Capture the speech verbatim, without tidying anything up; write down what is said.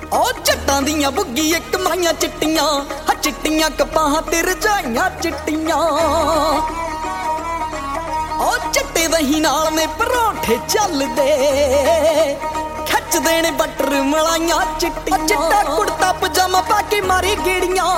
ओ जट्टां दियां बुग्गी इक माइयां चिट्टियां हा चिट्टियां कपाहां ते रजाइयां चिट्टियां ओ चिट्टे दही नाल ने परोठे चलदे खिच देने बटर मलाइयां चिट्टियां चिट्टा कुड़ता पजामा पा के मारी गेड़ियां